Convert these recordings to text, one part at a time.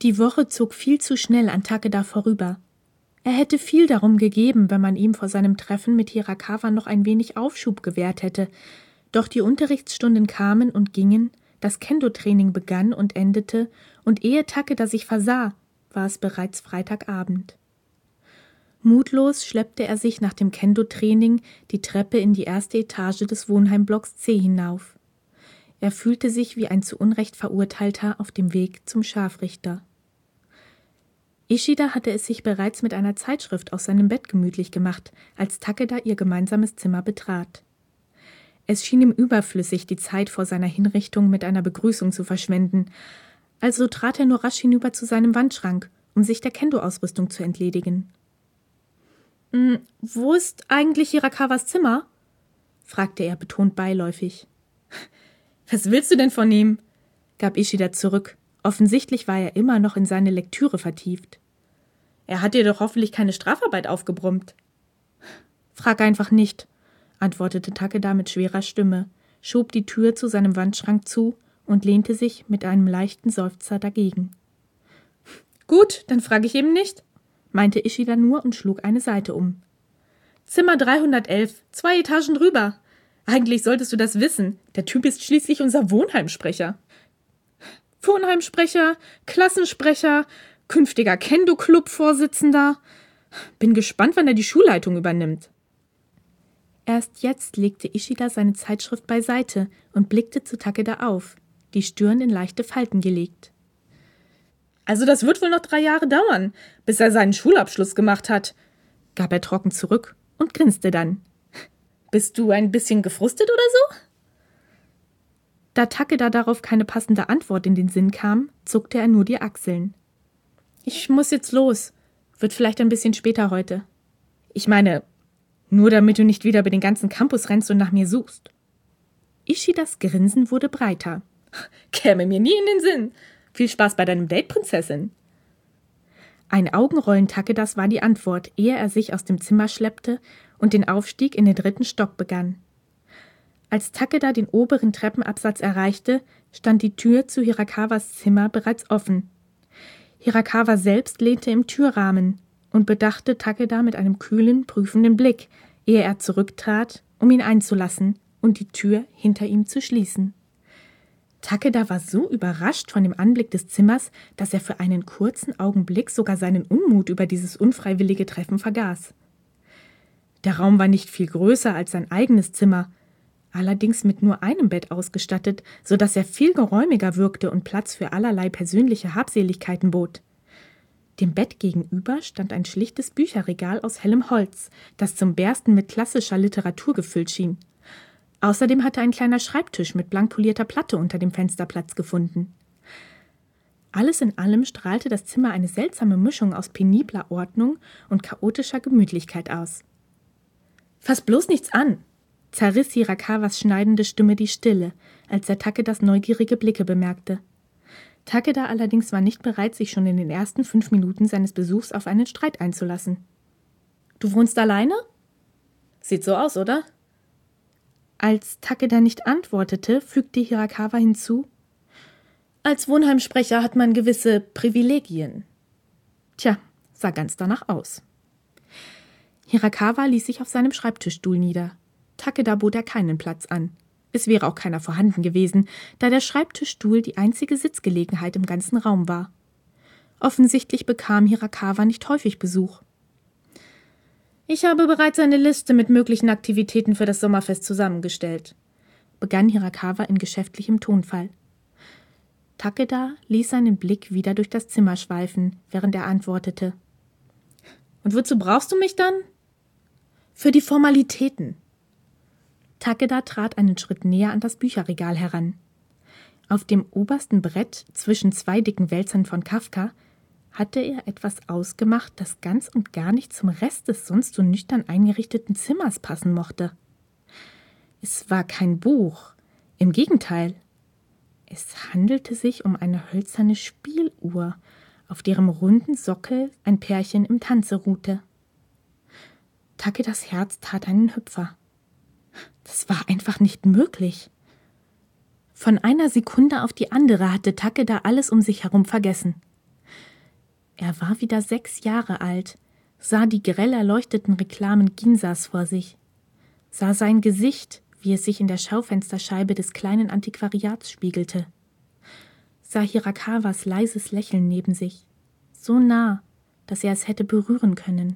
Die Woche zog viel zu schnell an Takeda vorüber. Er hätte viel darum gegeben, wenn man ihm vor seinem Treffen mit Hirakawa noch ein wenig Aufschub gewährt hätte. Doch die Unterrichtsstunden kamen und gingen, das Kendo-Training begann und endete, und ehe Takeda sich versah, war es bereits Freitagabend. Mutlos schleppte er sich nach dem Kendo-Training die Treppe in die erste Etage des Wohnheimblocks C hinauf. Er fühlte sich wie ein zu Unrecht Verurteilter auf dem Weg zum Scharfrichter. Ishida hatte es sich bereits mit einer Zeitschrift aus seinem Bett gemütlich gemacht, als Takeda ihr gemeinsames Zimmer betrat. Es schien ihm überflüssig, die Zeit vor seiner Hinrichtung mit einer Begrüßung zu verschwenden, also trat er nur rasch hinüber zu seinem Wandschrank, um sich der Kendo-Ausrüstung zu entledigen. »Wo ist eigentlich Hirakawas Zimmer?« fragte er betont beiläufig. »Was willst du denn von ihm?« gab Ishida zurück. Offensichtlich war er immer noch in seine Lektüre vertieft. »Er hat dir doch hoffentlich keine Strafarbeit aufgebrummt.« »Frag einfach nicht«, antwortete Takeda mit schwerer Stimme, schob die Tür zu seinem Wandschrank zu und lehnte sich mit einem leichten Seufzer dagegen. »Gut, dann frage ich eben nicht«, meinte Ishida nur und schlug eine Seite um. »Zimmer 311, 2 Etagen drüber. Eigentlich solltest du das wissen. Der Typ ist schließlich unser Wohnheimsprecher.« »Wohnheimsprecher, Klassensprecher, künftiger Kendo-Club-Vorsitzender. Bin gespannt, wann er die Schulleitung übernimmt.« Erst jetzt legte Ishida seine Zeitschrift beiseite und blickte zu Takeda auf, die Stirn in leichte Falten gelegt. »Also das wird wohl noch 3 Jahre dauern, bis er seinen Schulabschluss gemacht hat«, gab er trocken zurück und grinste dann. »Bist du ein bisschen gefrustet oder so?« Da Takeda darauf keine passende Antwort in den Sinn kam, zuckte er nur die Achseln. »Ich muss jetzt los. Wird vielleicht ein bisschen später heute. Ich meine, nur damit du nicht wieder über den ganzen Campus rennst und nach mir suchst.« Ishidas Grinsen wurde breiter. »Käme mir nie in den Sinn. Viel Spaß bei deinem Date, Prinzessin.« Ein Augenrollen Takedas war die Antwort, ehe er sich aus dem Zimmer schleppte und den Aufstieg in den 3. Stock begann. Als Takeda den oberen Treppenabsatz erreichte, stand die Tür zu Hirakawas Zimmer bereits offen. Hirakawa selbst lehnte im Türrahmen und bedachte Takeda mit einem kühlen, prüfenden Blick, ehe er zurücktrat, um ihn einzulassen und die Tür hinter ihm zu schließen. Takeda war so überrascht von dem Anblick des Zimmers, dass er für einen kurzen Augenblick sogar seinen Unmut über dieses unfreiwillige Treffen vergaß. Der Raum war nicht viel größer als sein eigenes Zimmer, allerdings mit nur einem Bett ausgestattet, so dass er viel geräumiger wirkte und Platz für allerlei persönliche Habseligkeiten bot. Dem Bett gegenüber stand ein schlichtes Bücherregal aus hellem Holz, das zum Bersten mit klassischer Literatur gefüllt schien. Außerdem hatte ein kleiner Schreibtisch mit blank polierter Platte unter dem Fenster Platz gefunden. Alles in allem strahlte das Zimmer eine seltsame Mischung aus penibler Ordnung und chaotischer Gemütlichkeit aus. »Fass bloß nichts an«, zerriss Hirakawas schneidende Stimme die Stille, als er Takedas neugierige Blicke bemerkte. Takeda allerdings war nicht bereit, sich schon in den ersten 5 Minuten seines Besuchs auf einen Streit einzulassen. »Du wohnst alleine?« »Sieht so aus, oder?« Als Takeda nicht antwortete, fügte Hirakawa hinzu: »Als Wohnheimsprecher hat man gewisse Privilegien.« Tja, sah ganz danach aus. Hirakawa ließ sich auf seinem Schreibtischstuhl nieder. Takeda bot er keinen Platz an. Es wäre auch keiner vorhanden gewesen, da der Schreibtischstuhl die einzige Sitzgelegenheit im ganzen Raum war. Offensichtlich bekam Hirakawa nicht häufig Besuch. »Ich habe bereits eine Liste mit möglichen Aktivitäten für das Sommerfest zusammengestellt«, begann Hirakawa in geschäftlichem Tonfall. Takeda ließ seinen Blick wieder durch das Zimmer schweifen, während er antwortete. »Und wozu brauchst du mich dann?« »Für die Formalitäten.« Takeda trat einen Schritt näher an das Bücherregal heran. Auf dem obersten Brett zwischen 2 dicken Wälzern von Kafka hatte er etwas ausgemacht, das ganz und gar nicht zum Rest des sonst so nüchtern eingerichteten Zimmers passen mochte. Es war kein Buch, im Gegenteil. Es handelte sich um eine hölzerne Spieluhr, auf deren runden Sockel ein Pärchen im Tanze ruhte. Takedas Herz tat einen Hüpfer. Das war einfach nicht möglich. Von einer Sekunde auf die andere hatte Takeda alles um sich herum vergessen. Er war wieder 6 Jahre alt, sah die grell erleuchteten Reklamen Ginzas vor sich, sah sein Gesicht, wie es sich in der Schaufensterscheibe des kleinen Antiquariats spiegelte, sah Hirakawas leises Lächeln neben sich, so nah, dass er es hätte berühren können.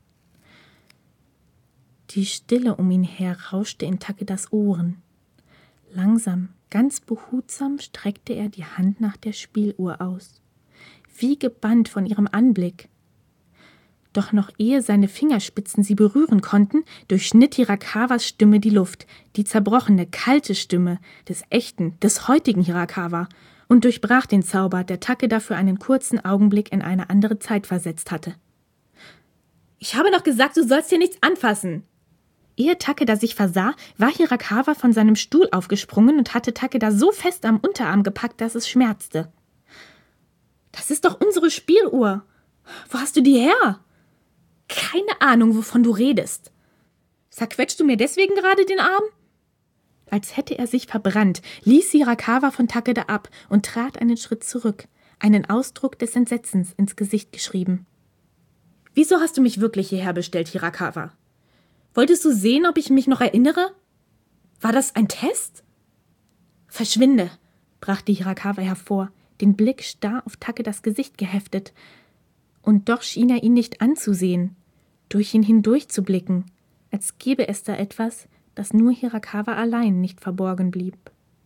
Die Stille um ihn her rauschte in Takedas Ohren. Langsam, ganz behutsam streckte er die Hand nach der Spieluhr aus, wie gebannt von ihrem Anblick. Doch noch ehe seine Fingerspitzen sie berühren konnten, durchschnitt Hirakawas Stimme die Luft, die zerbrochene, kalte Stimme des echten, des heutigen Hirakawa, und durchbrach den Zauber, der Takeda für einen kurzen Augenblick in eine andere Zeit versetzt hatte. »Ich habe doch gesagt, du sollst hier nichts anfassen!« Ehe Takeda sich versah, war Hirakawa von seinem Stuhl aufgesprungen und hatte Takeda so fest am Unterarm gepackt, dass es schmerzte. »Das ist doch unsere Spieluhr! Wo hast du die her?« »Keine Ahnung, wovon du redest.« »Zerquetschst du mir deswegen gerade den Arm?« Als hätte er sich verbrannt, ließ Hirakawa von Takeda ab und trat einen Schritt zurück, einen Ausdruck des Entsetzens ins Gesicht geschrieben. »Wieso hast du mich wirklich hierher bestellt, Hirakawa? Wolltest du sehen, ob ich mich noch erinnere? War das ein Test?« »Verschwinde«, brachte Hirakawa hervor, den Blick starr auf Takedas Gesicht geheftet. Und doch schien er ihn nicht anzusehen, durch ihn hindurch zu blicken, als gäbe es da etwas, das nur Hirakawa allein nicht verborgen blieb.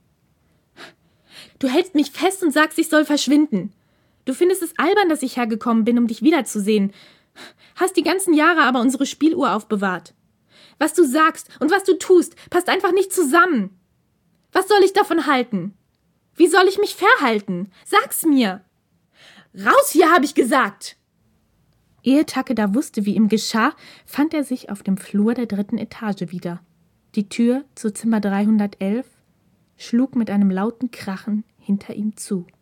»Du hältst mich fest und sagst, ich soll verschwinden. Du findest es albern, dass ich hergekommen bin, um dich wiederzusehen. Hast die ganzen Jahre aber unsere Spieluhr aufbewahrt. Was du sagst und was du tust, passt einfach nicht zusammen. Was soll ich davon halten? Wie soll ich mich verhalten? Sag's mir! Raus hier, habe ich gesagt!« Ehe Takeda wusste, wie ihm geschah, fand er sich auf dem Flur der 3. Etage wieder. Die Tür zu Zimmer 311 schlug mit einem lauten Krachen hinter ihm zu.